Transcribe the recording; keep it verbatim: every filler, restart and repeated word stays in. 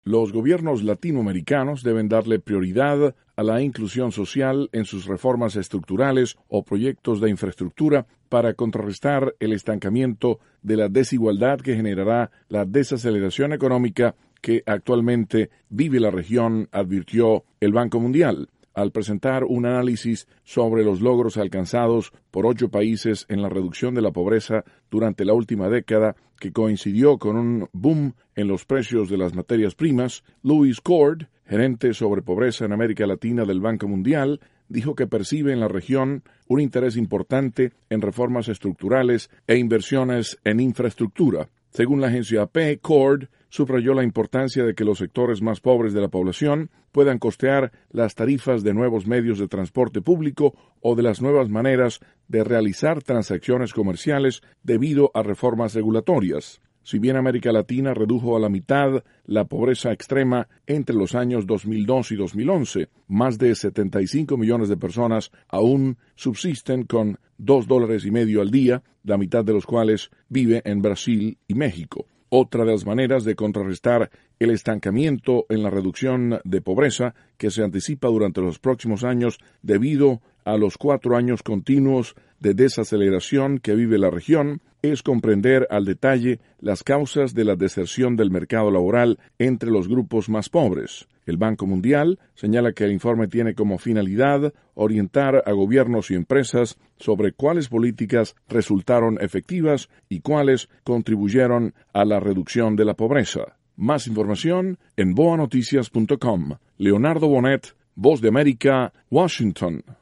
Los gobiernos latinoamericanos deben darle prioridad a la inclusión social en sus reformas estructurales o proyectos de infraestructura para contrarrestar el estancamiento de la desigualdad que generará la desaceleración económica que actualmente vive la región, advirtió el Banco Mundial, al presentar un análisis sobre los logros alcanzados por ocho países en la reducción de la pobreza durante la última década, que coincidió con un boom en los precios de las materias primas. Louis Cord, gerente sobre pobreza en América Latina del Banco Mundial, dijo que percibe en la región un interés importante en reformas estructurales e inversiones en infraestructura. Según la agencia A P, Cord subrayó la importancia de que los sectores más pobres de la población puedan costear las tarifas de nuevos medios de transporte público o de las nuevas maneras de realizar transacciones comerciales debido a reformas regulatorias. Si bien América Latina redujo a la mitad la pobreza extrema entre los años dos mil dos y dos mil once, más de setenta y cinco millones de personas aún subsisten con dos dólares y medio al día, la mitad de los cuales vive en Brasil y México. Otra de las maneras de contrarrestar el estancamiento en la reducción de pobreza que se anticipa durante los próximos años debido a los cuatro años continuos de desaceleración que vive la región es comprender al detalle las causas de la deserción del mercado laboral entre los grupos más pobres. El Banco Mundial señala que el informe tiene como finalidad orientar a gobiernos y empresas sobre cuáles políticas resultaron efectivas y cuáles contribuyeron a la reducción de la pobreza. Más información en boa noticias punto com. Leonardo Bonet, Voz de América, Washington.